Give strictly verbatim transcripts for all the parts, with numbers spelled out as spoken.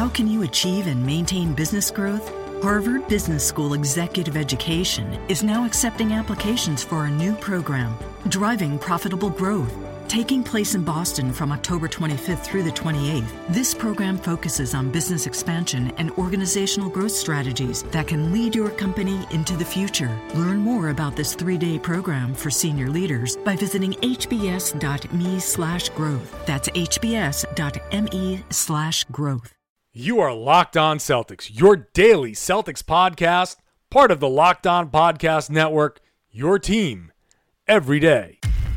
How can you achieve and maintain business growth? Harvard Business School Executive Education is now accepting applications for a new program, Driving Profitable Growth. Taking place in Boston from October twenty-fifth through the twenty-eighth, this program focuses on business expansion and organizational growth strategies that can lead your company into the future. Learn more about this three-day program for senior leaders by visiting hbs.me slash growth. That's hbs.me slash growth. You are Locked On Celtics, your daily Celtics podcast, part of the Locked On Podcast Network, your team every day.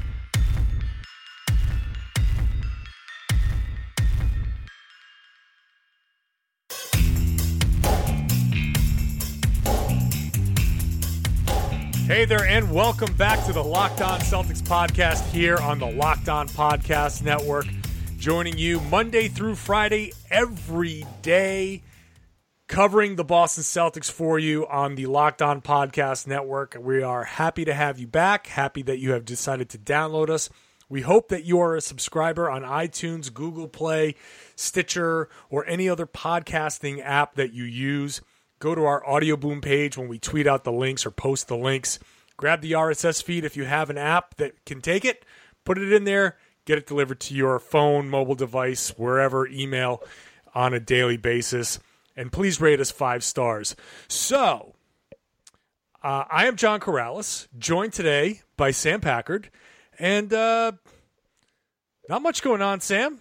Hey there, and welcome back to the Locked On Celtics podcast here on the Locked On Podcast Network. Joining you Monday through Friday every day, covering the Boston Celtics for you on the Locked On Podcast Network. We are happy to have you back, happy that you have decided to download us. We hope that you are a subscriber on iTunes, Google Play, Stitcher, or any other podcasting app that you use. Go to our Audio Boom page when we tweet out the links or post the links. Grab the R S S feed if you have an app that can take it. Put it in there. Get it delivered to your phone, mobile device, wherever, email on a daily basis. And please rate us five stars. So, uh, I am John Corrales, joined today by Sam Packard. And uh, not much going on, Sam.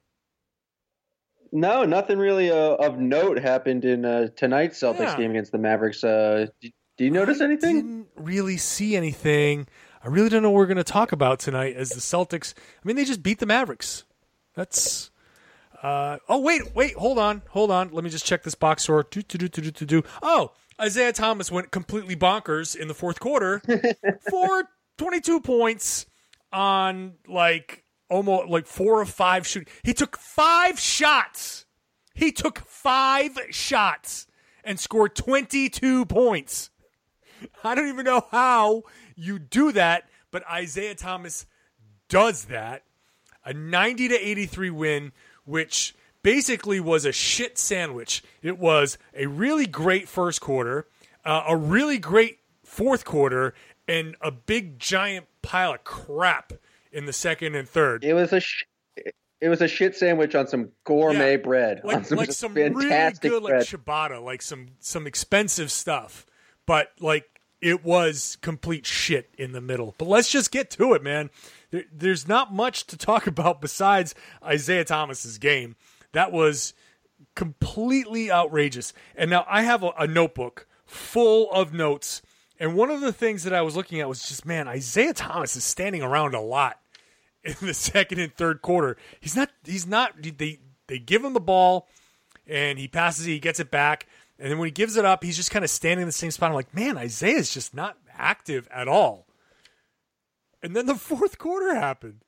No, nothing really uh, of note happened in uh, tonight's Celtics yeah. game against the Mavericks. Uh, do, do you notice I anything? Didn't really see anything. I really don't know what we're going to talk about tonight as the Celtics. I mean, they just beat the Mavericks. That's. Uh, oh wait, wait, hold on, hold on. Let me just check this box score. Do, do, do, do, do, do. Oh, Isaiah Thomas went completely bonkers in the fourth quarter for twenty-two points on like. Almost like four or five shooting. He took five shots. He took five shots and scored twenty-two points. I don't even know how you do that, but Isaiah Thomas does that. A ninety to eighty-three win, which basically was a shit sandwich. It was a really great first quarter, uh, a really great fourth quarter, and a big giant pile of crap in the second and third. It was a sh- it was a shit sandwich on some gourmet yeah, bread. Like on some, like some really good bread. like ciabatta, like some some expensive stuff. But like it was complete shit in the middle. But let's just get to it, man. There, there's not much to talk about besides Isaiah Thomas's game. That was completely outrageous. And now I have a, a notebook full of notes. And one of the things that I was looking at was just, man, Isaiah Thomas is standing around a lot in the second and third quarter. He's not, he's not, they, they give him the ball and he passes it, he gets it back. And then when he gives it up, he's just kind of standing in the same spot. I'm like, man, Isaiah's just not active at all. And then the fourth quarter happened.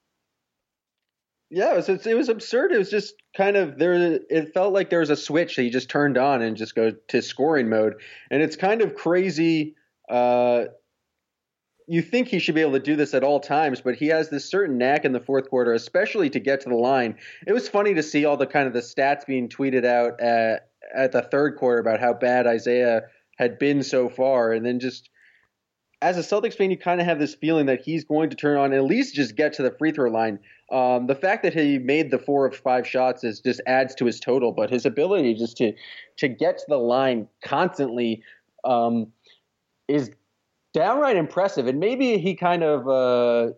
Yeah, it was, it was absurd. It was just kind of there. It felt like there was a switch that he just turned on and just go to scoring mode. And it's kind of crazy. Uh, you think he should be able to do this at all times, but he has this certain knack in the fourth quarter, especially to get to the line. It was funny to see all the kind of the stats being tweeted out at, at the third quarter about how bad Isaiah had been so far. And then just as a Celtics fan, you kind of have this feeling that he's going to turn on and at least just get to the free throw line. Um, the fact that he made the four of five shots is just adds to his total, but his ability just to, to get to the line constantly, um, is downright impressive. And maybe he kind of uh,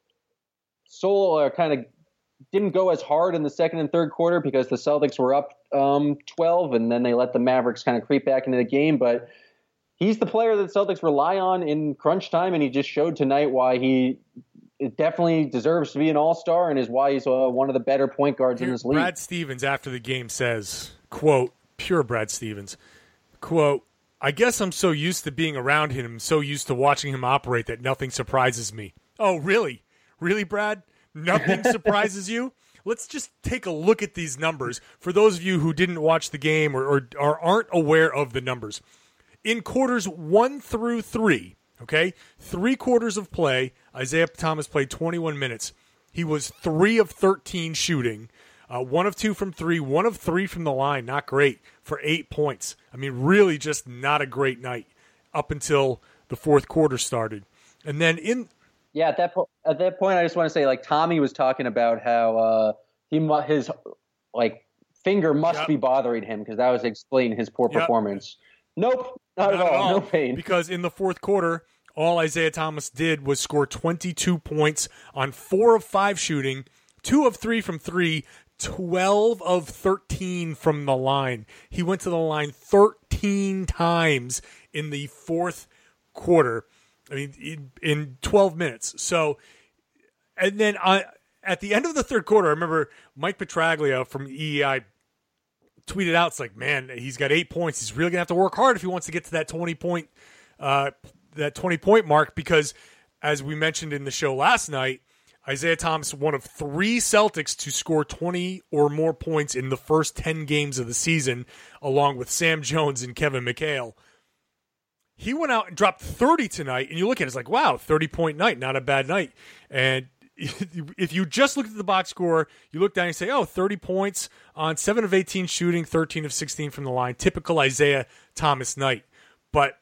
soul or kind of didn't go as hard in the second and third quarter because the Celtics were up um, twelve, and then they let the Mavericks kind of creep back into the game. But he's the player that Celtics rely on in crunch time, and he just showed tonight why he definitely deserves to be an all-star and is why he's uh, one of the better point guards Here, in this league. Brad Stevens after the game says, quote, pure Brad Stevens, quote, I guess I'm so used to being around him, so used to watching him operate that nothing surprises me. Oh, really? Really, Brad? Nothing surprises you? Let's just take a look at these numbers for those of you who didn't watch the game or, or, or aren't aware of the numbers. In quarters one through three, okay, three quarters of play, Isaiah Thomas played twenty-one minutes. He was three of thirteen shooting. Uh, one of two from three, one of three from the line. Not great for eight points. I mean, really just not a great night up until the fourth quarter started. And then in yeah, at that po- at that point, I just want to say, like Tommy was talking about how uh, he mu- his like finger must yep. be bothering him because that was explaining his poor yep. performance. Nope, not, not at, all. at all. No pain. Because in the fourth quarter, all Isaiah Thomas did was score twenty-two points on four of five shooting, two of three from three, twelve of thirteen from the line. He went to the line thirteen times in the fourth quarter. I mean, in, in twelve minutes. So, and then I, at the end of the third quarter, I remember Mike Petraglia from E E I tweeted out, it's like, man, he's got eight points. He's really going to have to work hard if he wants to get to that twenty point, uh, that twenty point mark, because as we mentioned in the show last night, Isaiah Thomas, one of three Celtics to score twenty or more points in the first ten games of the season, along with Sam Jones and Kevin McHale. He went out and dropped thirty tonight, and you look at it, it's like, wow, thirty-point night, not a bad night. And if you just looked at the box score, you look down and say, oh, thirty points on seven of eighteen shooting, thirteen of sixteen from the line. Typical Isaiah Thomas night. But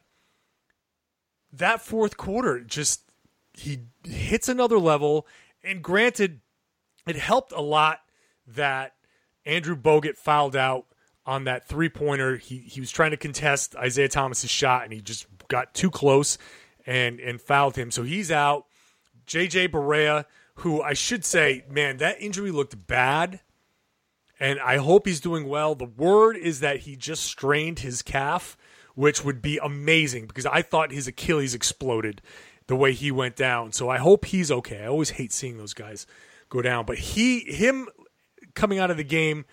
that fourth quarter, just he hits another level. And granted, it helped a lot that Andrew Bogut fouled out on that three-pointer. He he was trying to contest Isaiah Thomas's shot, and he just got too close and, and fouled him. So he's out. J J Barea, who I should say, man, that injury looked bad, and I hope he's doing well. The word is that he just strained his calf, which would be amazing because I thought his Achilles exploded the way he went down. So I hope he's okay. I always hate seeing those guys go down. But he, him coming out of the game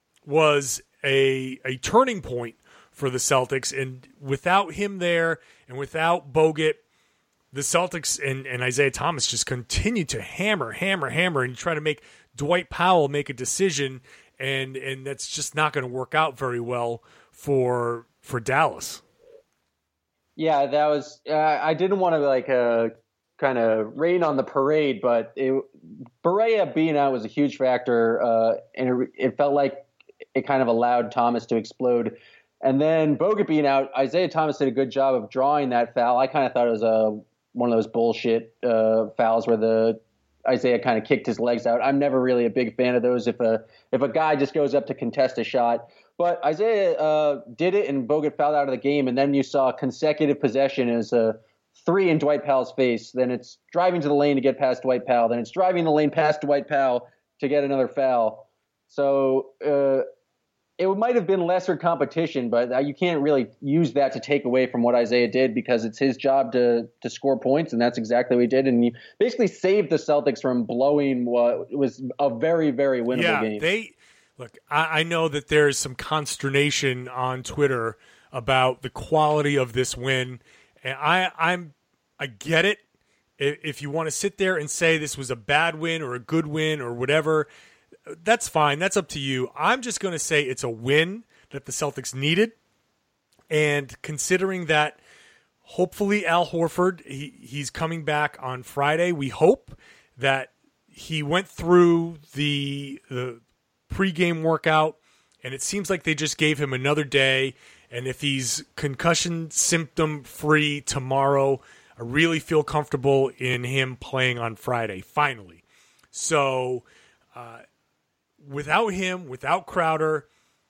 was a a turning point for the Celtics. And without him there and without Bogut, the Celtics and, and Isaiah Thomas just continued to hammer, hammer, hammer, and try to make Dwight Powell make a decision. And and that's just not going to work out very well for for Dallas. Yeah, that was. Uh, I didn't want to like uh, kind of rain on the parade, but it, Barea being out was a huge factor, uh, and it, it felt like it kind of allowed Thomas to explode. And then Bogut being out, Isaiah Thomas did a good job of drawing that foul. I kind of thought it was a one of those bullshit uh, fouls where the Isaiah kind of kicked his legs out. I'm never really a big fan of those. If a if a guy just goes up to contest a shot. But Isaiah uh, did it, and Bogut fouled out of the game, and then you saw consecutive possession as a three in Dwight Powell's face. Then it's driving to the lane to get past Dwight Powell. Then it's driving the lane past Dwight Powell to get another foul. So uh, it might have been lesser competition, but you can't really use that to take away from what Isaiah did because it's his job to to score points, and that's exactly what he did. And he basically saved the Celtics from blowing what was a very, very winnable yeah, game. They Look, I, I know that there's some consternation on Twitter about the quality of this win, and I, I'm, I get it. If, if you want to sit there and say this was a bad win or a good win or whatever, that's fine. That's up to you. I'm just going to say it's a win that the Celtics needed, and considering that hopefully Al Horford, he, he's coming back on Friday. We hope that he went through the the. Pre-game workout, and it seems like they just gave him another day, and if he's concussion symptom free tomorrow, I really feel comfortable in him playing on Friday, finally. So uh, without him, without Crowder,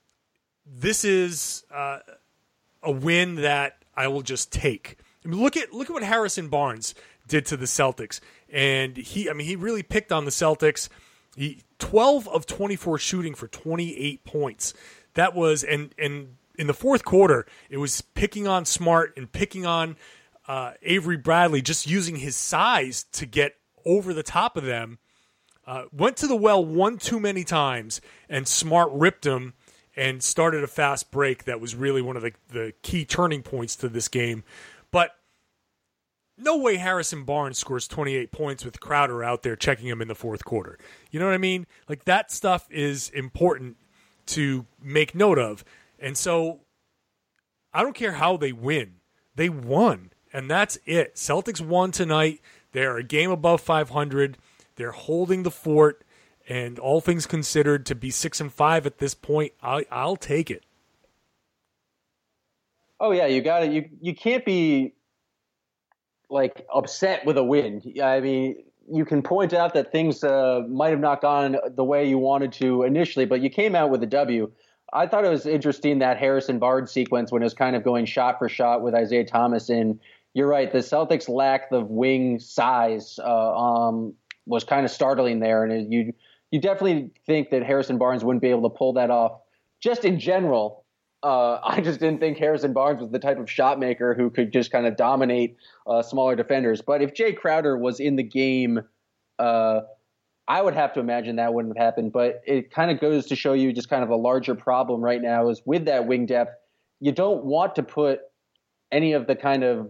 this is uh, a win that I will just take. I mean, look at look at what Harrison Barnes did to the Celtics, and he I mean he really picked on the Celtics. He twelve of twenty-four shooting for twenty-eight points. That was, and, and in the fourth quarter, it was picking on Smart and picking on uh, Avery Bradley, just using his size to get over the top of them. Uh, went to the well one too many times, and Smart ripped him and started a fast break that was really one of the, the key turning points to this game. But no way Harrison Barnes scores twenty-eight points with Crowder out there checking him in the fourth quarter. You know what I mean? Like, that stuff is important to make note of. And so I don't care how they win. They won, and that's it. Celtics won tonight. They're a game above five hundred. They're holding the fort, And all things considered, to be six and five at this point, I, I'll take it. Oh yeah, you got it. You you can't be like upset with a win. I mean, you can point out that things uh, might have not gone the way you wanted to initially, but you came out with a W. I thought it was interesting that Harrison Barnes sequence when it was kind of going shot for shot with Isaiah Thomas. And you're right, the Celtics' lack of wing size uh, um, was kind of startling there, and it, you you definitely think that Harrison Barnes wouldn't be able to pull that off. Just in general, uh, I just didn't think Harrison Barnes was the type of shot maker who could just kind of dominate uh, smaller defenders. But if Jay Crowder was in the game, uh, I would have to imagine that wouldn't have happened. But it kind of goes to show you just kind of a larger problem right now is with that wing depth. You don't want to put any of the kind of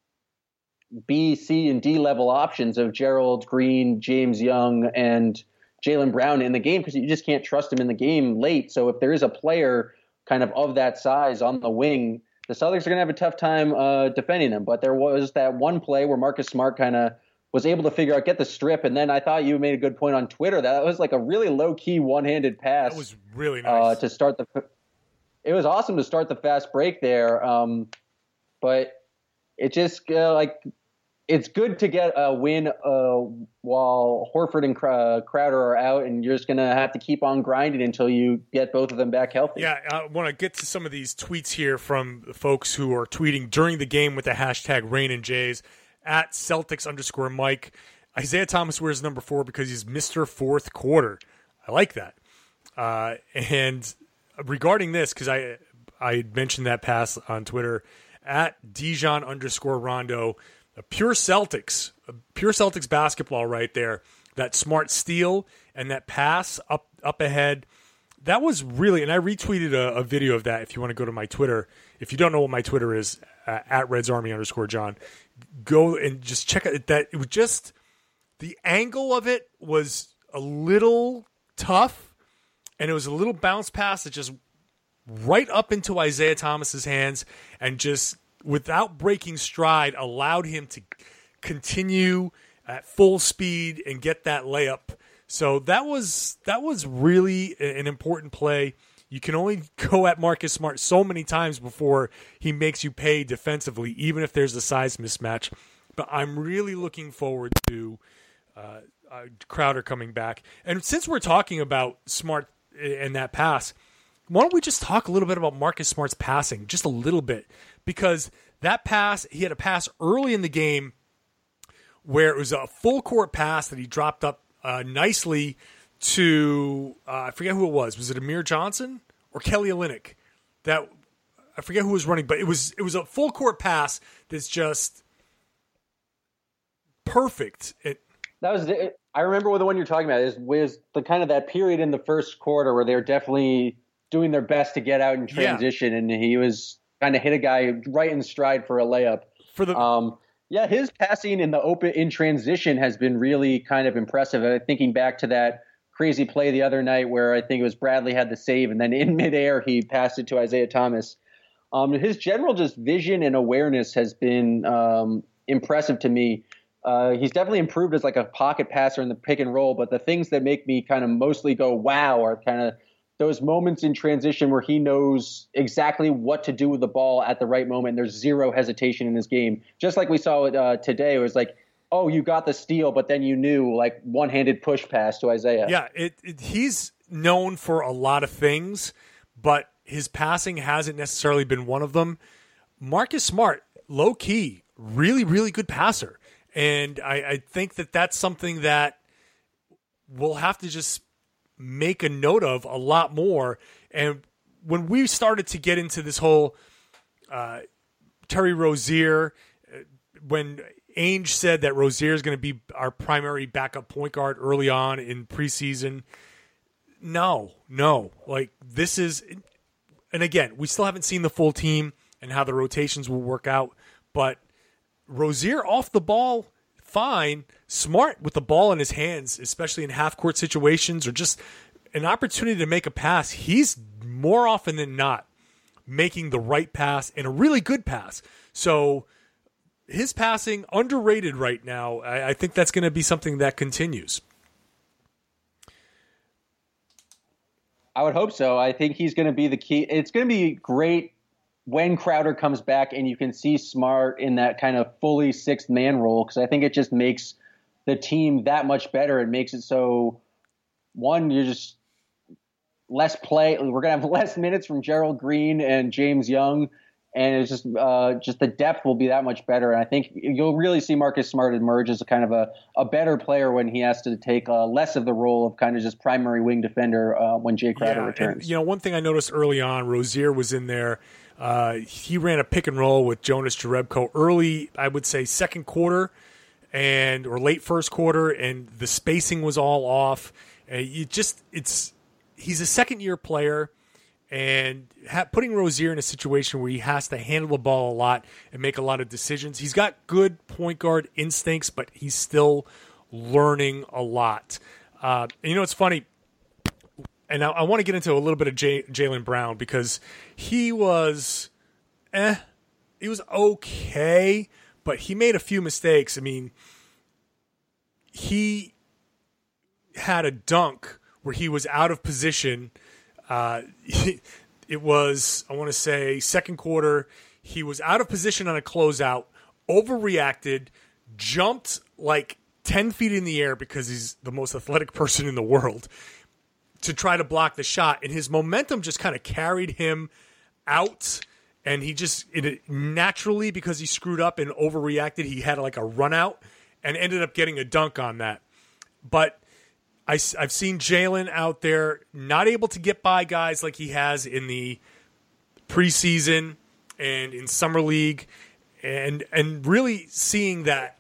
B, C, and D level options of Gerald Green, James Young, and Jaylen Brown in the game because you just can't trust him in the game late. So if there is a player kind of of that size on the wing, the Celtics are going to have a tough time uh, defending them. But there was that one play where Marcus Smart kind of was able to figure out, get the strip. And then I thought you made a good point on Twitter. That was like a really low key one-handed pass. That was really nice. Uh, to start the, it was awesome to start the fast break there. Um, but it just uh, like, it's good to get a win uh, while Horford and Crowder are out, and you're just going to have to keep on grinding until you get both of them back healthy. Yeah, I want to get to some of these tweets here from folks who are tweeting during the game with the hashtag Rain and Jays at Celtics underscore Mike. Isaiah Thomas wears number four because he's Mister Fourth Quarter. I like that. Uh, and regarding this, because I I mentioned that pass on Twitter at Dijon underscore Rondo. A pure Celtics, a pure Celtics basketball right there. That smart steal and that pass up up ahead. That was really, and I retweeted a, a video of that if you want to go to my Twitter. If you don't know what my Twitter is, uh, at Reds Army underscore John, go and just check it. That it was just, the angle of it was a little tough, and it was a little bounce pass that just right up into Isaiah Thomas's hands and just, without breaking stride, allowed him to continue at full speed and get that layup. So that was that was really an important play. You can only go at Marcus Smart so many times before he makes you pay defensively, even if there's a size mismatch. But I'm really looking forward to uh, uh, Crowder coming back. And since we're talking about Smart and that pass, why don't we just talk a little bit about Marcus Smart's passing, just a little bit? Because that pass, he had a pass early in the game where it was a full court pass that he dropped up uh, nicely to, uh, I forget who it was. Was it Amir Johnson or Kelly Olynyk? That, I forget who was running, but it was it was a full court pass that's just perfect. It, that was the, I remember what the one you're talking about is was the kind of that period in the first quarter where they're definitely doing their best to get out in transition, yeah. And he was kind of hit a guy right in stride for a layup. For the um, yeah, his passing in the open in transition has been really kind of impressive. Uh, thinking back to that crazy play the other night where I think it was Bradley had the save, and then in midair he passed it to Isaiah Thomas. Um, his general just vision and awareness has been um, impressive to me. Uh, he's definitely improved as like a pocket passer in the pick and roll, but the things that make me kind of mostly go wow are kind of those moments in transition where he knows exactly what to do with the ball at the right moment. There's zero hesitation in his game. Just like we saw it uh, today, it was like, oh, you got the steal, but then you knew, like, one-handed push pass to Isaiah. Yeah, it, it, he's known for a lot of things, but his passing hasn't necessarily been one of them. Marcus Smart, low-key, really, really good passer. And I, I think that that's something that we'll have to just make a note of a lot more. And when we started to get into this whole uh, Terry Rozier, uh, when Ainge said that Rozier is going to be our primary backup point guard early on in preseason, no, no. Like, this is, and again, we still haven't seen the full team and how the rotations will work out, but Rozier off the ball, fine. Smart with the ball in his hands, especially in half-court situations or just an opportunity to make a pass. He's more often than not making the right pass and a really good pass. So his passing, underrated right now. I, I think that's going to be something that continues. I would hope so. I think he's going to be the key. It's going to be great when Crowder comes back and you can see Smart in that kind of fully sixth man role, because I think it just makes the team that much better. It makes it so, one, you're just less play. We're going to have less minutes from Gerald Green and James Young, and it's just uh, just the depth will be that much better. And I think you'll really see Marcus Smart emerge as a kind of a, a better player when he has to take uh, less of the role of kind of just primary wing defender uh, when Jay Crowder yeah, returns. And, you know, one thing I noticed early on, Rozier was in there. Uh, he ran a pick and roll with Jonas Jerebko early, I would say second quarter and or late first quarter, and the spacing was all off. Uh, you just it's he's a second year player, and ha- putting Rozier in a situation where he has to handle the ball a lot and make a lot of decisions. He's got good point guard instincts, but he's still learning a lot. Uh, and you know, it's funny. And I, I want to get into a little bit of Jay, Jaylen Brown, because he was, eh, he was okay, but he made a few mistakes. I mean, he had a dunk where he was out of position. Uh, it was, I want to say, second quarter. He was out of position on a closeout, overreacted, jumped like ten feet in the air because he's the most athletic person in the world, to try to block the shot, and his momentum just kind of carried him out, and he just it, naturally, because he screwed up and overreacted, he had like a run out and ended up getting a dunk on that. But I, I've seen Jaylen out there not able to get by guys like he has in the preseason and in summer league, and and really seeing that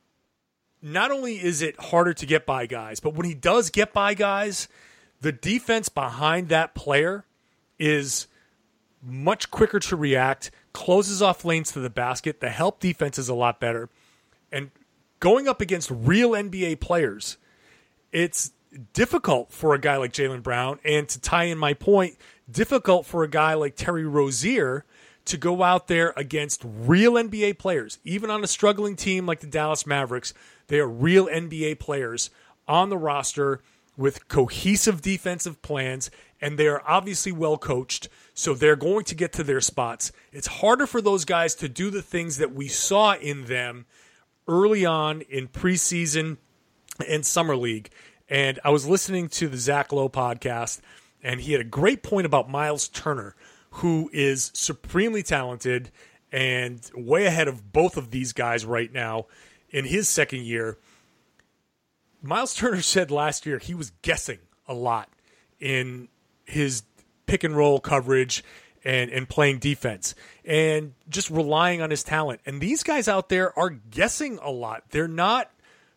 not only is it harder to get by guys, but when he does get by guys, the defense behind that player is much quicker to react, closes off lanes to the basket. The help defense is a lot better. And going up against real N B A players, it's difficult for a guy like Jaylen Brown, and to tie in my point, difficult for a guy like Terry Rozier to go out there against real N B A players. Even on a struggling team like the Dallas Mavericks, they are real N B A players on the roster with cohesive defensive plans, and they are obviously well coached, so they're going to get to their spots. It's harder for those guys to do the things that we saw in them early on in preseason and summer league. And I was listening to the Zach Lowe podcast, and he had a great point about Miles Turner, who is supremely talented and way ahead of both of these guys right now in his second year. Miles Turner said last year he was guessing a lot in his pick and roll coverage and, and playing defense and just relying on his talent. And these guys out there are guessing a lot. They're not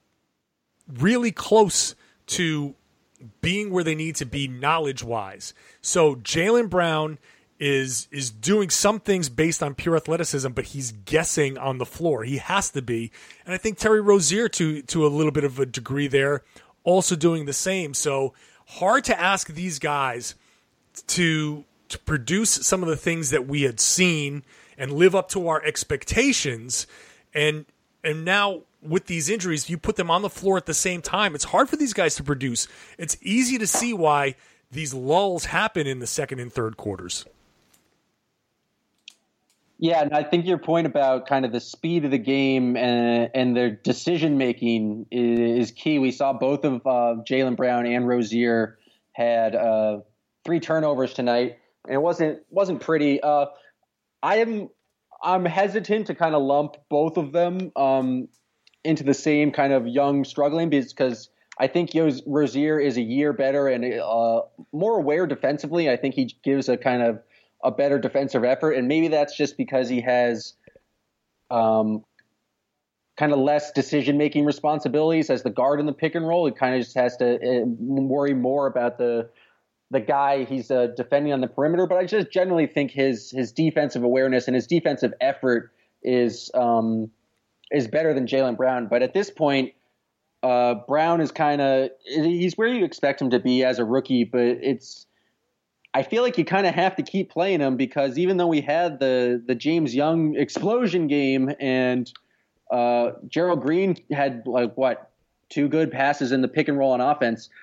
really close to being where they need to be knowledge-wise. So Jaylen Brown is is doing some things based on pure athleticism, but he's guessing on the floor. He has to be. And I think Terry Rozier, to to a little bit of a degree there, also doing the same. So hard to ask these guys to, to produce some of the things that we had seen and live up to our expectations. And and now with these injuries, you put them on the floor at the same time. It's hard for these guys to produce. It's easy to see why these lulls happen in the second and third quarters. Yeah, and I think your point about kind of the speed of the game and, and their decision-making is, is key. We saw both of uh, Jaylen Brown and Rozier had uh, three turnovers tonight, and it wasn't wasn't pretty. Uh, I am I'm hesitant to kind of lump both of them um, into the same kind of young struggling, because I think Rozier is a year better and uh, more aware defensively. I think he gives a kind of a better defensive effort, and maybe that's just because he has um, kind of less decision-making responsibilities as the guard in the pick and roll. He kind of just has to uh, worry more about the the guy he's uh, defending on the perimeter. But I just generally think his his defensive awareness and his defensive effort is um, is better than Jaylen Brown. But at this point, uh, Brown is kind of he's where you expect him to be as a rookie, but it's I feel like you kind of have to keep playing him, because even though we had the the James Young explosion game and uh, Gerald Green had like what two good passes in the pick and roll on offense,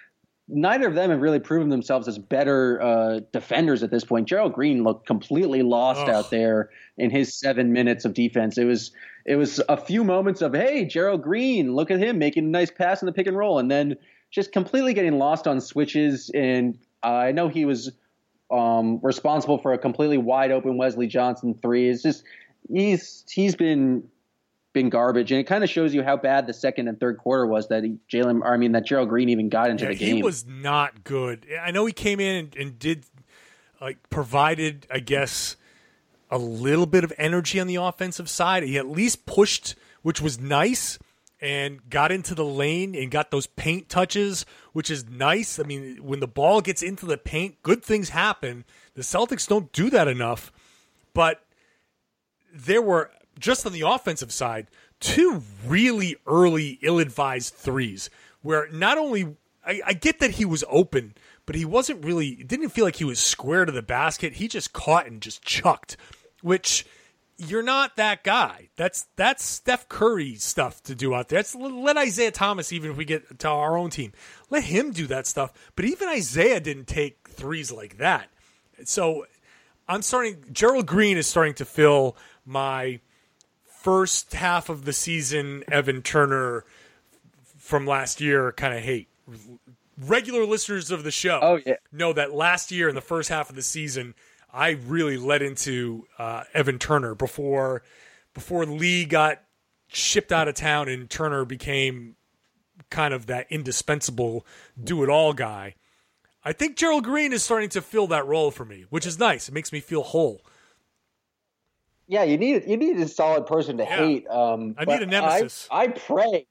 neither of them have really proven themselves as better uh, defenders at this point. Gerald Green looked completely lost oh. out there in his seven minutes of defense. It was it was a few moments of, hey, Gerald Green, look at him making a nice pass in the pick and roll, and then just completely getting lost on switches. And uh, I know he was um, responsible for a completely wide open Wesley Johnson three. It's just he's he's been been garbage, and it kind of shows you how bad the second and third quarter was that he, Jalen, I mean that Gerald Green even got into yeah, the game. He was not good. I know he came in and, and did like provided, I guess, a little bit of energy on the offensive side. He at least pushed, which was nice, and got into the lane and got those paint touches, which is nice. I mean, when the ball gets into the paint, good things happen. The Celtics don't do that enough, but there were, just on the offensive side, two really early ill-advised threes where not only I, I get that he was open, but he wasn't really, it didn't feel like he was square to the basket. He just caught and just chucked, which you're not that guy. That's that's Steph Curry stuff to do out there. That's, let Isaiah Thomas, even if we get to our own team, let him do that stuff. But even Isaiah didn't take threes like that. So I'm starting, Gerald Green is starting to fill my first half of the season Evan Turner from last year kind of hate. Regular listeners of the show oh, yeah. know that last year in the first half of the season, I really led into uh, Evan Turner before before Lee got shipped out of town and Turner became kind of that indispensable do-it-all guy. I think Gerald Green is starting to fill that role for me, which is nice. It makes me feel whole. Yeah, you need you need a solid person to yeah. hate. Um, I need a nemesis. I, I pray,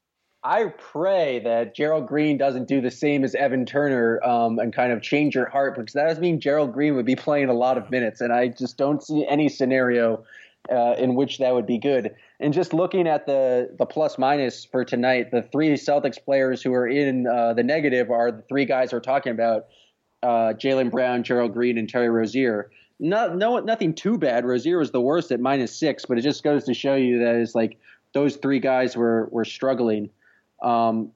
I pray that Gerald Green doesn't do the same as Evan Turner um, and kind of change your heart, because that does mean Gerald Green would be playing a lot of minutes, and I just don't see any scenario uh, in which that would be good. And just looking at the the plus minus for tonight, the three Celtics players who are in uh, the negative are the three guys we're talking about: uh, Jaylen Brown, Gerald Green, and Terry Rozier. Not, no, nothing too bad. Rozier was the worst at minus six, but it just goes to show you that it's like those three guys were were struggling. Um,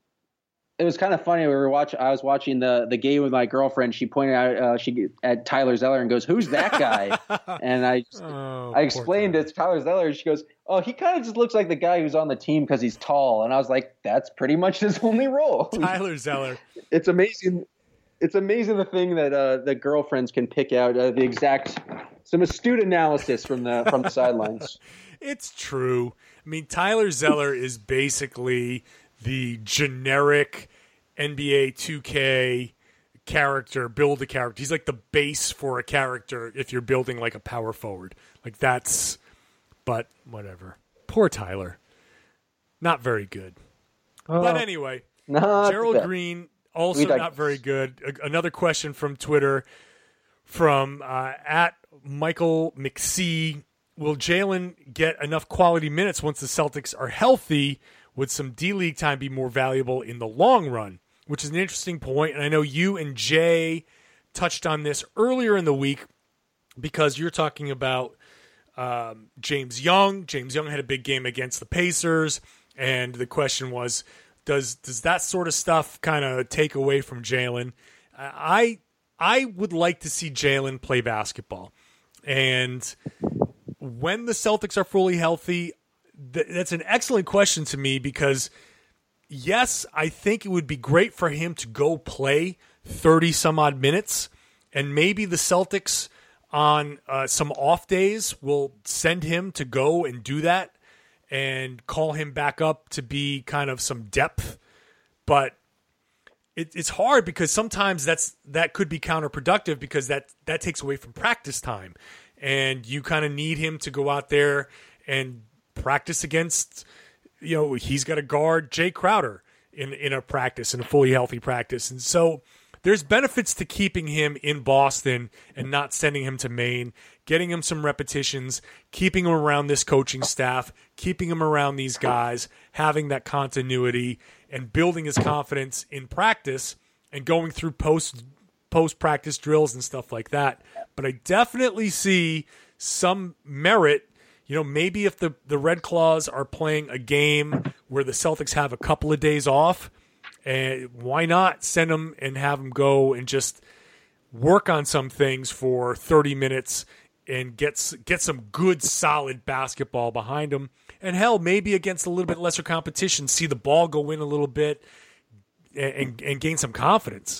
it was kind of funny. We were watching. I was watching the the game with my girlfriend. She pointed out uh, she at Tyler Zeller and goes, "Who's that guy?" And I oh, I explained it's Tyler Zeller. And she goes, "Oh, he kind of just looks like the guy who's on the team because he's tall." And I was like, "That's pretty much his only role." Tyler Zeller. It's amazing. It's amazing the thing that uh, the girlfriends can pick out uh, the exact some astute analysis from the from the sidelines. It's true. I mean, Tyler Zeller is basically the generic N B A two K character, build a character. He's like the base for a character if you're building like a power forward. Like that's, but whatever. Poor Tyler. Not very good. Oh, but anyway, Gerald Green. Also not very good. Another question from Twitter from uh, at Michael McSee. Will Jalen get enough quality minutes once the Celtics are healthy? Would some D-League time be more valuable in the long run? Which is an interesting point. And I know you and Jay touched on this earlier in the week because you're talking about um, James Young. James Young had a big game against the Pacers. And the question was, Does does that sort of stuff kind of take away from Jalen? I I would like to see Jalen play basketball. And when the Celtics are fully healthy, th- that's an excellent question to me because, yes, I think it would be great for him to go play thirty-some-odd minutes. And maybe the Celtics on uh, some off days will send him to go and do that and call him back up to be kind of some depth. But it, it's hard because sometimes that's that could be counterproductive because that, that takes away from practice time. And you kind of need him to go out there and practice against, you know, he's got to guard Jay Crowder in, in a practice, in a fully healthy practice. And so there's benefits to keeping him in Boston and not sending him to Maine, getting him some repetitions, keeping him around this coaching staff, keeping him around these guys, having that continuity, and building his confidence in practice and going through post post-practice drills and stuff like that. But I definitely see some merit. You know, maybe if the, the Red Claws are playing a game where the Celtics have a couple of days off And why not send him and have him go and just work on some things for thirty minutes and get, get some good, solid basketball behind him. And hell, maybe against a little bit lesser competition, see the ball go in a little bit and, and, and gain some confidence.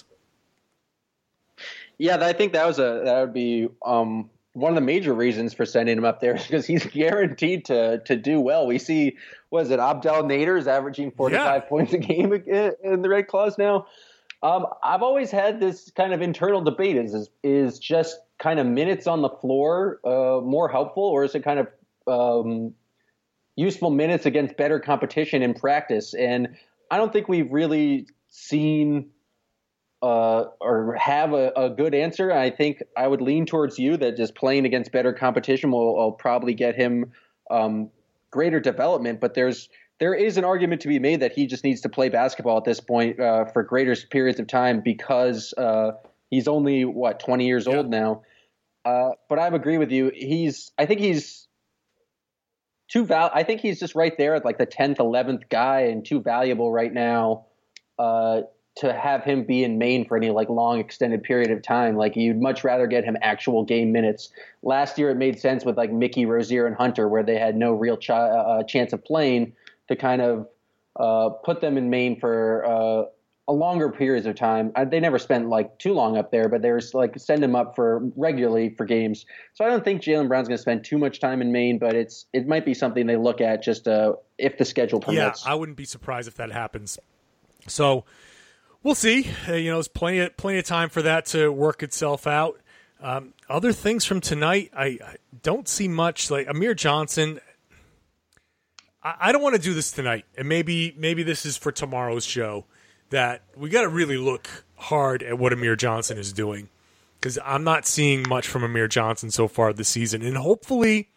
Yeah, I think that was a that would be um, one of the major reasons for sending him up there, because he's guaranteed to to do well. We see, was it Abdel Nader is averaging forty-five yeah. points a game in the Red Claws now. Um, I've always had this kind of internal debate: is is, is just kind of minutes on the floor uh, more helpful, or is it kind of um, useful minutes against better competition in practice? And I don't think we've really seen uh, or have a, a good answer. I think I would lean towards you that just playing against better competition will, will probably get him um, greater development. But there's there is an argument to be made that he just needs to play basketball at this point uh, for greater periods of time, because uh, he's only what twenty years yeah. old now. Uh, but I agree with you. He's I think he's too val. I think he's just right there at like the tenth, eleventh guy, and too valuable right now uh, to have him be in Maine for any like long extended period of time. Like, you'd much rather get him actual game minutes. Last year it made sense with like Mickey, Rozier, and Hunter, where they had no real ch- uh, chance of playing, to kind of uh, put them in Maine for uh, a longer periods of time. I, they never spent like too long up there, but there's like send him up for regularly for games. So I don't think Jaylen Brown's going to spend too much time in Maine, but it's it might be something they look at just uh, if the schedule permits. Yeah, I wouldn't be surprised if that happens. So we'll see. Uh, you know, there's plenty of, plenty of time for that to work itself out. Um, other things from tonight, I, I don't see much. Like Amir Johnson, I, I don't want to do this tonight, and maybe maybe this is for tomorrow's show, that we got to really look hard at what Amir Johnson is doing, because I'm not seeing much from Amir Johnson so far this season. And hopefully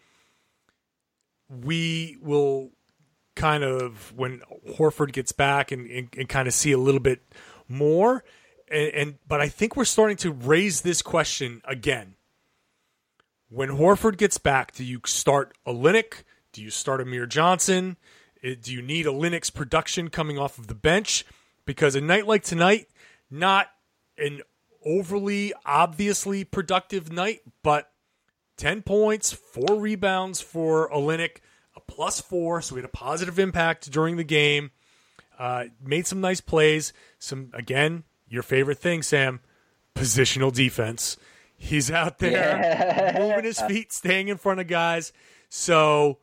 we will kind of, when Horford gets back, and, and, and kind of see a little bit more. And, and but I think we're starting to raise this question again. When Horford gets back, do you start Olynyk? Do you start Amir Johnson? Do you need Olynyk's production coming off of the bench? Because a night like tonight, not an overly obviously productive night, but ten points, four rebounds for Olynyk, a plus four, so we had a positive impact during the game. Uh, made some nice plays. Some, again, your favorite thing, Sam, positional defense. He's out there yeah. moving his feet, staying in front of guys. So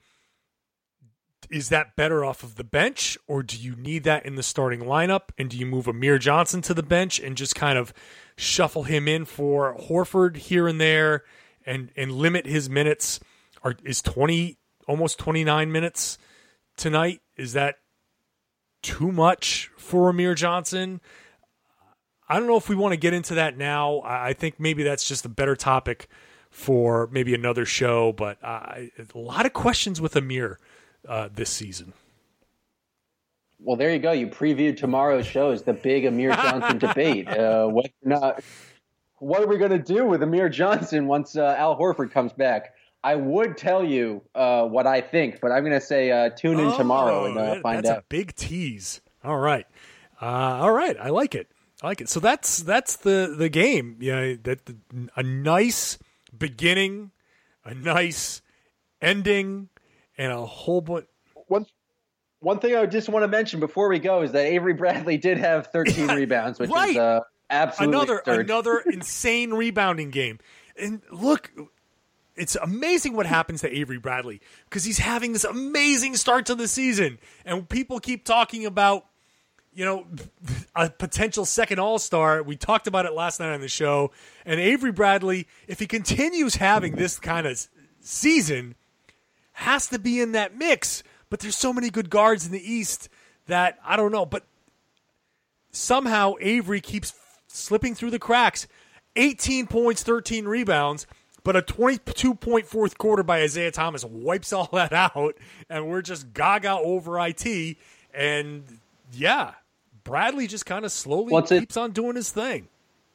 is that better off of the bench, or do you need that in the starting lineup? And do you move Amir Johnson to the bench and just kind of shuffle him in for Horford here and there, and, and limit his minutes? Or is twenty, almost twenty-nine minutes tonight, is that too much for Amir Johnson? I don't know if we want to get into that now. I think maybe that's just a better topic for maybe another show, but uh, a lot of questions with Amir uh, this season. Well, there you go. You previewed tomorrow's show as the big Amir Johnson debate. Uh, what, not, what are we going to do with Amir Johnson once uh, Al Horford comes back? I would tell you uh, what I think, but I'm going to say uh, tune in oh, tomorrow and uh, that, find that's out. That's a big tease. All right. Uh, all right. I like it. I like it. So that's that's the, the game. Yeah, that the, a nice beginning, a nice ending, and a whole bunch. One, one thing I just want to mention before we go is that Avery Bradley did have thirteen yeah, rebounds, which right. is uh, absolutely another absurd. another insane rebounding game. And look, it's amazing what happens to Avery Bradley, because he's having this amazing start to the season, and people keep talking about, you know, a potential second All-Star. We talked about it last night on the show, and Avery Bradley, if he continues having this kind of season, has to be in that mix. But there's so many good guards in the East that I don't know. But somehow Avery keeps slipping through the cracks. eighteen points, thirteen rebounds. But a twenty-two point fourth quarter by Isaiah Thomas wipes all that out, and we're just gaga over I T. And, yeah, Bradley just kind of slowly What's keeps it? on doing his thing.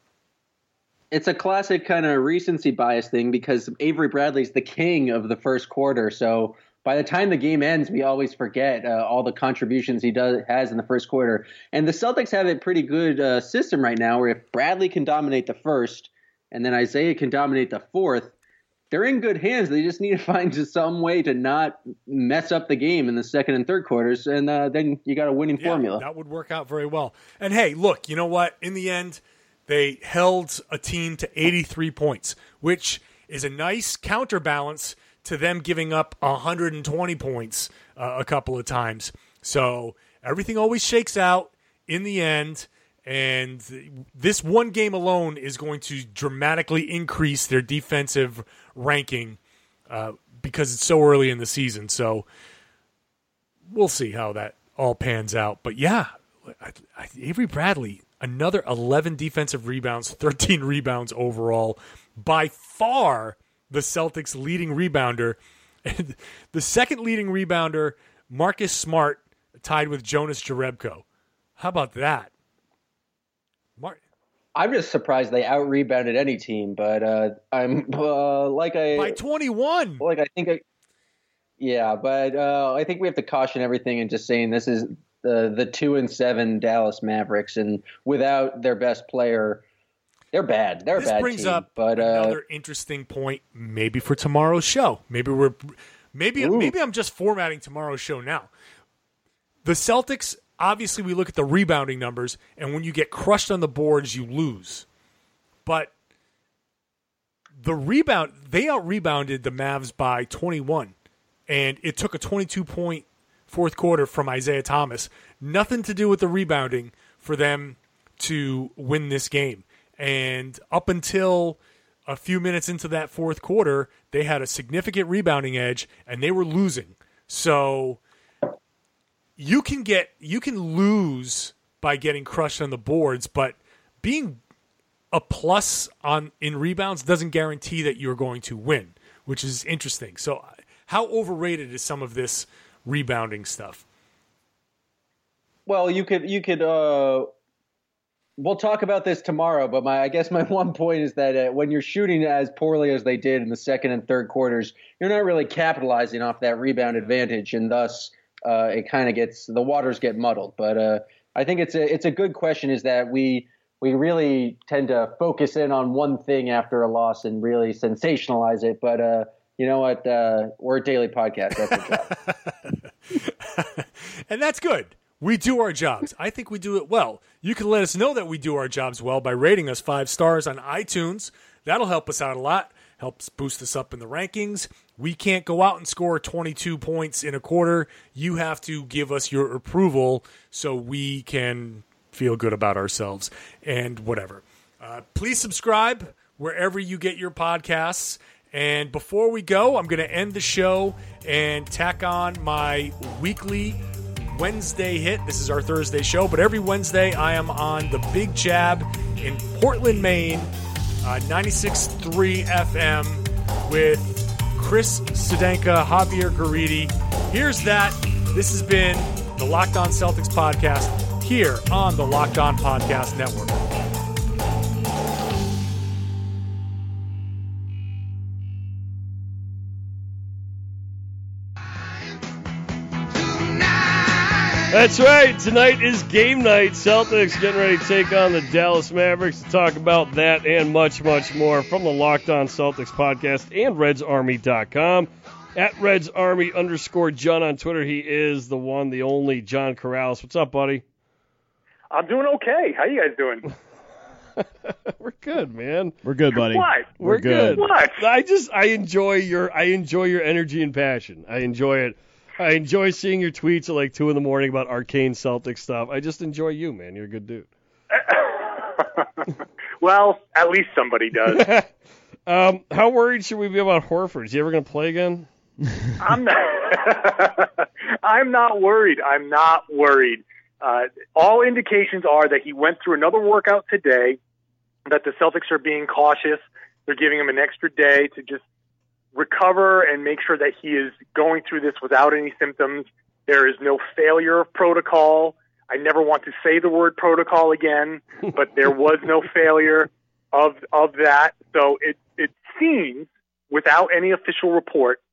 It's a classic kind of recency bias thing, because Avery Bradley's the king of the first quarter. So by the time the game ends, we always forget uh, all the contributions he does has in the first quarter. And the Celtics have a pretty good uh, system right now where if Bradley can dominate the first and then Isaiah can dominate the fourth, they're in good hands. They just need to find some way to not mess up the game in the second and third quarters, and uh, then you got a winning yeah, formula. That would work out very well. And, hey, look, you know what? In the end, they held a team to eighty-three points, which is a nice counterbalance to them giving up one hundred twenty points uh, a couple of times. So everything always shakes out in the end, and this one game alone is going to dramatically increase their defensive ranking uh, because it's so early in the season. So we'll see how that all pans out. But, yeah, I, I, Avery Bradley, another eleven defensive rebounds, thirteen rebounds overall, by far the Celtics' leading rebounder. And the second leading rebounder, Marcus Smart, tied with Jonas Jerebko. How about that? Mar- I'm just surprised they out-rebounded any team, but uh, I'm uh, like I by twenty-one. Like I think, I, yeah, but uh, I think we have to caution everything and just saying this is the the two and seven Dallas Mavericks, and without their best player, they're bad. They're this a bad brings team, up but, uh, another interesting point, maybe for tomorrow's show. Maybe we're maybe Ooh. maybe I'm just formatting tomorrow's show now. The Celtics, obviously, we look at the rebounding numbers, and when you get crushed on the boards, you lose. But the rebound, they out-rebounded the Mavs by twenty-one, and it took a twenty-two point fourth quarter from Isaiah Thomas. Nothing to do with the rebounding for them to win this game. And up until a few minutes into that fourth quarter, they had a significant rebounding edge, and they were losing. So you can get you can lose by getting crushed on the boards, but being a plus on in rebounds doesn't guarantee that you're going to win, which is interesting. So how overrated is some of this rebounding stuff? Well, you could you could uh we'll talk about this tomorrow, but my I guess my one point is that uh, when you're shooting as poorly as they did in the second and third quarters, you're not really capitalizing off that rebound advantage, and thus uh, it kind of gets the waters get muddled. But uh, I think it's a it's a good question. Is that we we really tend to focus in on one thing after a loss and really sensationalize it. But uh, you know what? Uh, we're a daily podcast. That's our job, and that's good. We do our jobs. I think we do it well. You can let us know that we do our jobs well by rating us five stars on iTunes. That'll help us out a lot. Helps boost us up in the rankings. We can't go out and score twenty-two points in a quarter. You have to give us your approval so we can feel good about ourselves and whatever. Uh, please subscribe wherever you get your podcasts. And before we go, I'm going to end the show and tack on my weekly Wednesday hit. This is our Thursday show, but every Wednesday I am on the Big Jab in Portland, Maine, uh, ninety-six point three F M with Chris Sedenka, Javier Garidi. Here's that. This has been the Locked On Celtics podcast here on the Locked On Podcast Network. That's right. Tonight is game night. Celtics getting ready to take on the Dallas Mavericks. To talk about that and much, much more from the Locked On Celtics podcast and Reds Army dot com. At Reds Army underscore John on Twitter. He is the one, the only John Corrales. What's up, buddy? I'm doing okay. How you guys doing? We're good, man. We're good, buddy. What? We're, We're good. good. What? I just I enjoy your I enjoy your energy and passion. I enjoy it. I enjoy seeing your tweets at like two in the morning about arcane Celtic stuff. I just enjoy you, man. You're a good dude. Well, at least somebody does. um, how worried should we be about Horford? Is he ever going to play again? I'm not. I'm not worried. I'm not worried. Uh, all indications are that he went through another workout today. That the Celtics are being cautious. They're giving him an extra day to just recover and make sure that he is going through this without any symptoms. There is no failure of protocol. I never want to say the word protocol again, but there was no failure of of that. So it it seems, without any official report,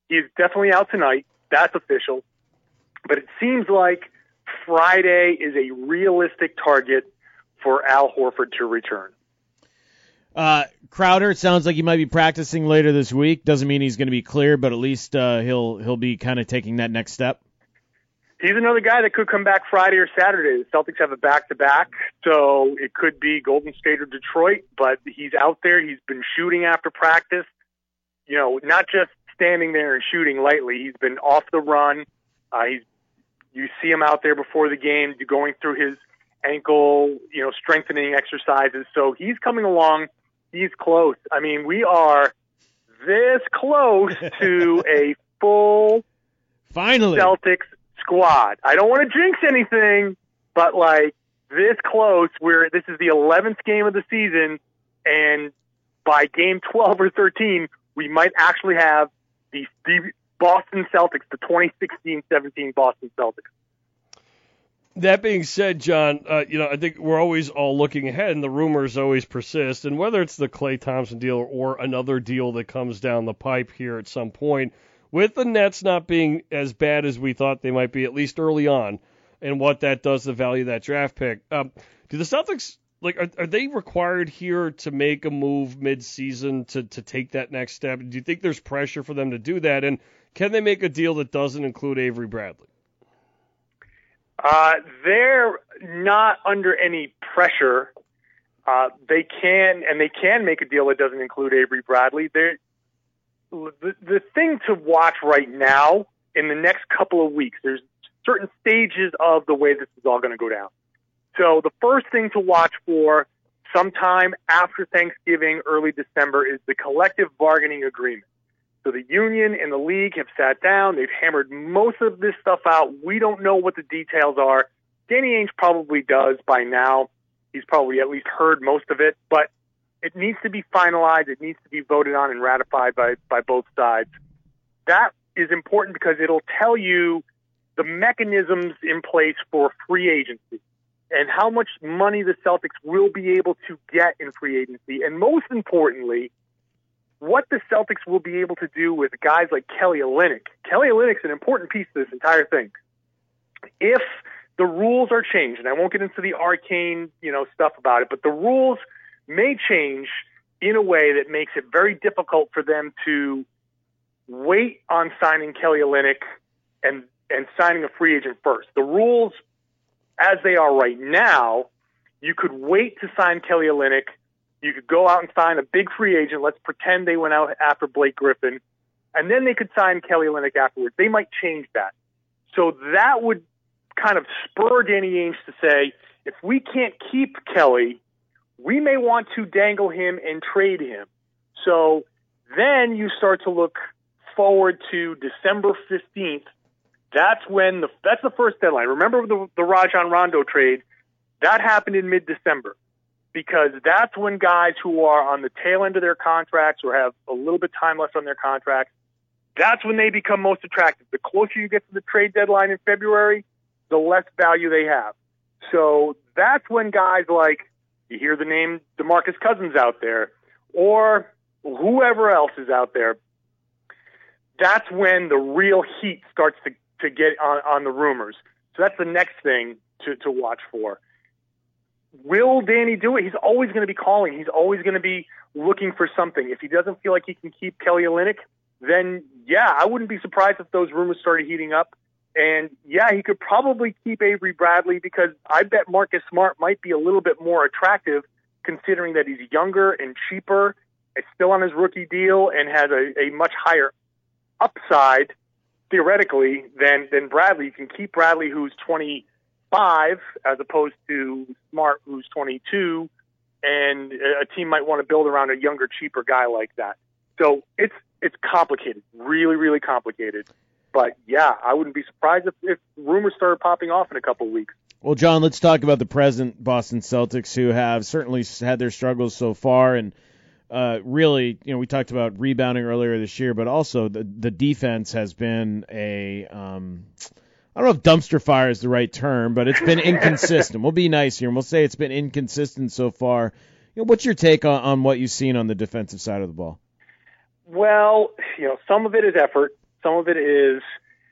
He's definitely out tonight. That's official. But it seems like Friday is a realistic target for Al Horford to return. Uh, Crowder, it sounds like he might be practicing later this week. Doesn't mean he's going to be clear, but at least uh, he'll he'll be kind of taking that next step. He's another guy that could come back Friday or Saturday. The Celtics have a back-to-back, so it could be Golden State or Detroit, but he's out there. He's been shooting after practice, you know, not just standing there and shooting lightly. He's been off the run. Uh, he's you see him out there before the game going through his ankle, you know, strengthening exercises. So he's coming along. He's close. I mean, we are this close to a full Finally. Celtics squad. I don't want to jinx anything, but like this close, where this is the eleventh game of the season, and by game twelve or thirteen, we might actually have the, the Boston Celtics, the twenty sixteen seventeen Boston Celtics. That being said, John, uh, you know, I think we're always all looking ahead, and the rumors always persist. And whether it's the Klay Thompson deal or another deal that comes down the pipe here at some point, with the Nets not being as bad as we thought they might be, at least early on, and what that does to the value of that draft pick, um, do the Celtics, like, are, are they required here to make a move mid-season to, to take that next step? Do you think there's pressure for them to do that? And can they make a deal that doesn't include Avery Bradley? Uh, they're not under any pressure. Uh, they can, and they can make a deal that doesn't include Avery Bradley. They're, the, the thing to watch right now in the next couple of weeks, there's certain stages of the way this is all going to go down. So the first thing to watch for sometime after Thanksgiving, early December, is the collective bargaining agreement. So the union and the league have sat down. They've hammered most of this stuff out. We don't know what the details are. Danny Ainge probably does by now. He's probably at least heard most of it, but it needs to be finalized. It needs to be voted on and ratified by, by both sides. That is important because it'll tell you the mechanisms in place for free agency and how much money the Celtics will be able to get in free agency. And most importantly, what the Celtics will be able to do with guys like Kelly Olynyk. Kelly Olynyk's an important piece of this entire thing. If the rules are changed, and I won't get into the arcane, you know, stuff about it, but the rules may change in a way that makes it very difficult for them to wait on signing Kelly Olynyk and, and signing a free agent first. The rules, as they are right now, you could wait to sign Kelly Olynyk. You could go out and sign a big free agent. Let's pretend they went out after Blake Griffin. And then they could sign Kelly Olynyk afterwards. They might change that. So that would kind of spur Danny Ainge to say, if we can't keep Kelly, we may want to dangle him and trade him. So then you start to look forward to December fifteenth. That's when the that's the first deadline. Remember the, the Rajon Rondo trade? That happened in mid-December. Because that's when guys who are on the tail end of their contracts or have a little bit time left on their contracts, that's when they become most attractive. The closer you get to the trade deadline in February, the less value they have. So that's when guys like, you hear the name DeMarcus Cousins out there, or whoever else is out there, that's when the real heat starts to, to get on, on the rumors. So that's the next thing to, to watch for. Will Danny do it? He's always going to be calling. He's always going to be looking for something. If he doesn't feel like he can keep Kelly Olynyk, then, yeah, I wouldn't be surprised if those rumors started heating up. And, yeah, he could probably keep Avery Bradley because I bet Marcus Smart might be a little bit more attractive considering that he's younger and cheaper, is still on his rookie deal, and has a, a much higher upside, theoretically, than, than Bradley. You can keep Bradley, who's twenty five as opposed to Smart, who's twenty-two, and a team might want to build around a younger, cheaper guy like that. So it's it's complicated, really, really complicated. But yeah, I wouldn't be surprised if, if rumors started popping off in a couple of weeks. Well, John, let's talk about the present Boston Celtics, who have certainly had their struggles so far, and uh, really, you know, we talked about rebounding earlier this year, but also the the defense has been a um, I don't know if dumpster fire is the right term, but it's been inconsistent. We'll be nice here, and we'll say it's been inconsistent so far. You know, what's your take on, on what you've seen on the defensive side of the ball? Well, you know, some of it is effort. Some of it is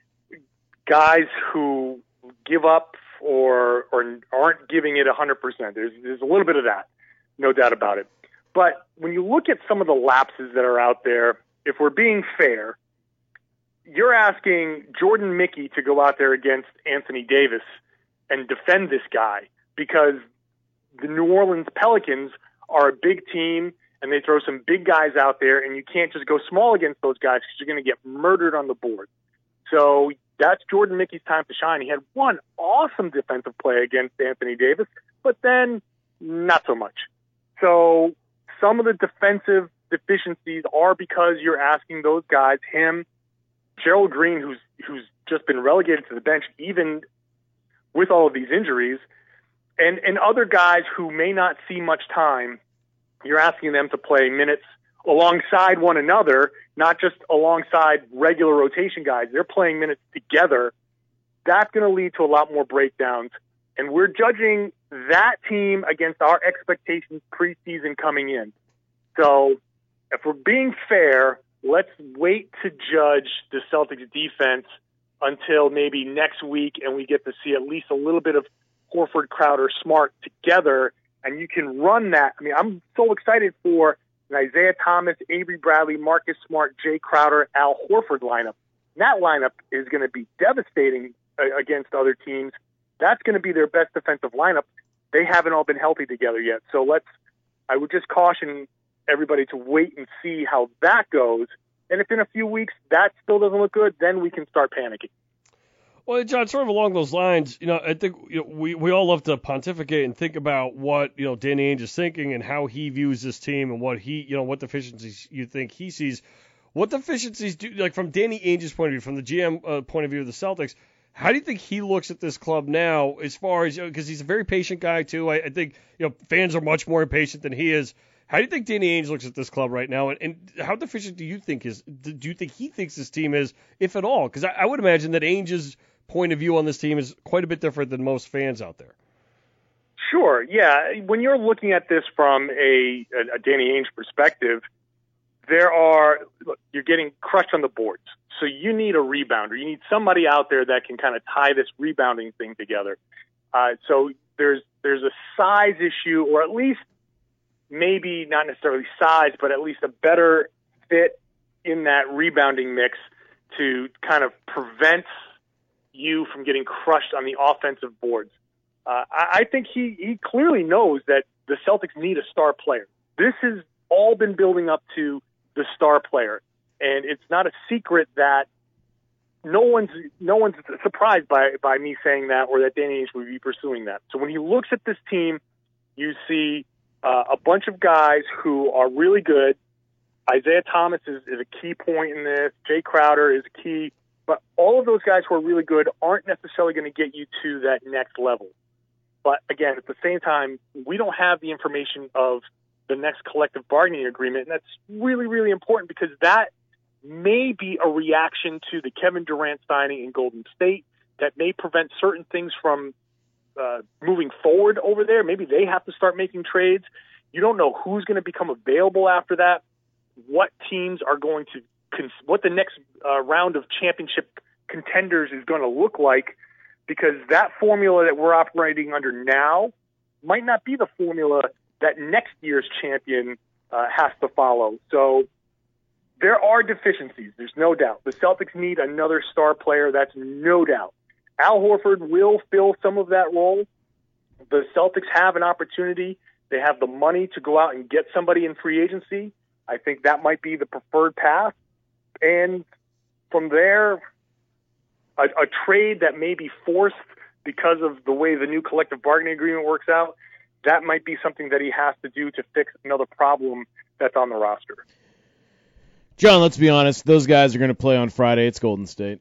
guys who give up or or aren't giving it one hundred percent. There's there's a little bit of that, no doubt about it. But when you look at some of the lapses that are out there, if we're being fair, you're asking Jordan Mickey to go out there against Anthony Davis and defend this guy because the New Orleans Pelicans are a big team and they throw some big guys out there, and you can't just go small against those guys because you're going to get murdered on the board. So that's Jordan Mickey's time to shine. He had one awesome defensive play against Anthony Davis, but then not so much. So some of the defensive deficiencies are because you're asking those guys, him, Gerald Green, who's who's just been relegated to the bench, even with all of these injuries, and, and other guys who may not see much time, you're asking them to play minutes alongside one another, not just alongside regular rotation guys. They're playing minutes together. That's going to lead to a lot more breakdowns. And we're judging that team against our expectations preseason coming in. So if we're being fair, let's wait to judge the Celtics defense until maybe next week, and we get to see at least a little bit of Horford, Crowder, Smart together, and you can run that. I mean, I'm so excited for an Isaiah Thomas, Avery Bradley, Marcus Smart, Jay Crowder, Al Horford lineup. And that lineup is going to be devastating uh, against other teams. That's going to be their best defensive lineup. They haven't all been healthy together yet. So let's, I would just caution everybody to wait and see how that goes. And if in a few weeks that still doesn't look good, then we can start panicking. Well, John, sort of along those lines, you know, I think you know, we we all love to pontificate and think about what you know Danny Ainge is thinking and how he views this team and what he you know what deficiencies you think he sees. What deficiencies do like from Danny Ainge's point of view, from the G M uh, point of view of the Celtics? How do you think he looks at this club now? As far as because you know, he's a very patient guy too. I, I think you know fans are much more impatient than he is. How do you think Danny Ainge looks at this club right now, and, and how deficient do you think is? Do you think he thinks this team is, if at all? Because I, I would imagine that Ainge's point of view on this team is quite a bit different than most fans out there. Sure, yeah. When you're looking at this from a, a, a Danny Ainge perspective, there are look, you're getting crushed on the boards. So you need a rebounder. You need somebody out there that can kind of tie this rebounding thing together. Uh, so there's there's a size issue, or at least maybe not necessarily size, but at least a better fit in that rebounding mix to kind of prevent you from getting crushed on the offensive boards. Uh, I, I think he, he clearly knows that the Celtics need a star player. This has all been building up to the star player, and it's not a secret that no one's no one's surprised by by me saying that, or that Danny Ainge would be pursuing that. So when he looks at this team, you see uh, a bunch of guys who are really good. Isaiah Thomas is, is a key point in this. Jay Crowder is a key. But all of those guys who are really good aren't necessarily going to get you to that next level. But again, at the same time, we don't have the information of the next collective bargaining agreement. And that's really, really important because that may be a reaction to the Kevin Durant signing in Golden State that may prevent certain things from uh, moving forward over there. Maybe they have to start making trades. You don't know who's going to become available after that, what teams are going to what the next uh, round of championship contenders is going to look like, because that formula that we're operating under now might not be the formula that next year's champion uh, has to follow. So there are deficiencies. There's no doubt. The Celtics need another star player. That's no doubt. Al Horford will fill some of that role. The Celtics have an opportunity. They have the money to go out and get somebody in free agency. I think that might be the preferred path. And from there, a, a trade that may be forced because of the way the new collective bargaining agreement works out, that might be something that he has to do to fix another problem that's on the roster. John, let's be honest. Those guys are going to play on Friday. It's Golden State.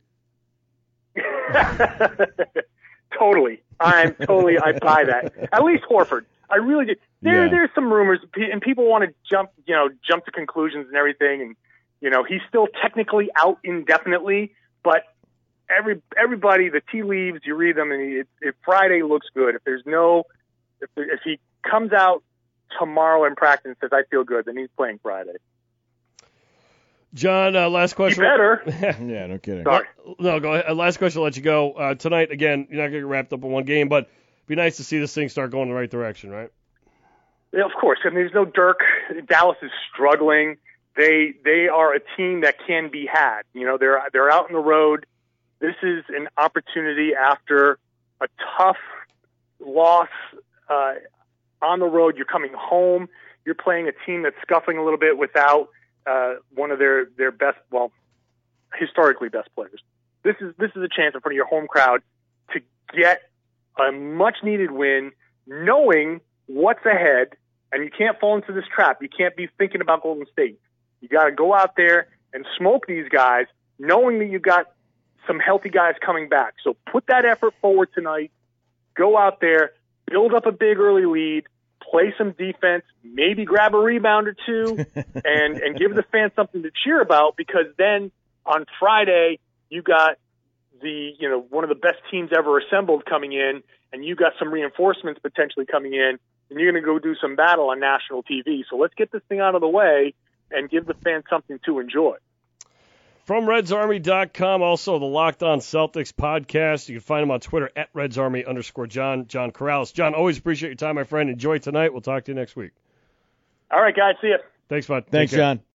Totally. I'm totally, I buy that. At least Horford. I really do. There, Yeah. There's some rumors, and people want to jump, you know, jump to conclusions and everything, and you know, he's still technically out indefinitely, but every everybody, the tea leaves, you read them, and it, it, Friday looks good. If there's no, if, there, if he comes out tomorrow in practice and says, I feel good, then he's playing Friday. John, uh, last question. You better. Yeah, no kidding. Sorry. No, go ahead. Uh, last question, I'll let you go. Uh, tonight, again, you're not going to get wrapped up in one game, but it'd be nice to see this thing start going in the right direction, right? Yeah, of course. I mean, there's no Dirk. Dallas is struggling. They they are a team that can be had. You know, they're they're out on the road. This is an opportunity after a tough loss uh, on the road. You're coming home. You're playing a team that's scuffling a little bit without uh, one of their, their best, well, historically best players. This is this is a chance in front of your home crowd to get a much-needed win, knowing what's ahead, and you can't fall into this trap. You can't be thinking about Golden State. You got to go out there and smoke these guys, knowing that you've got some healthy guys coming back. So put that effort forward tonight. Go out there, build up a big early lead, play some defense, maybe grab a rebound or two, and, and give the fans something to cheer about, because then on Friday you got the, you know, one of the best teams ever assembled coming in, and you got some reinforcements potentially coming in, and you're going to go do some battle on national T V. So let's get this thing out of the way and give the fans something to enjoy. From Reds Army dot com, also the Locked On Celtics podcast. You can find him on Twitter at RedsArmy underscore John, John Corrales. John, always appreciate your time, my friend. Enjoy tonight. We'll talk to you next week. All right, guys. See ya. Thanks, bud. Thanks, John.